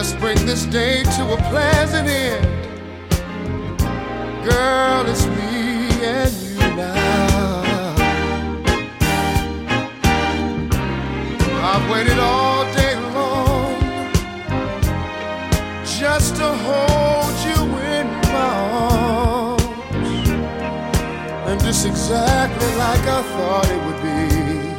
Let's bring this day to a pleasant end. Girl, it's me and you now. I've waited all day long just to hold you in my arms, and just exactly like I thought it would be.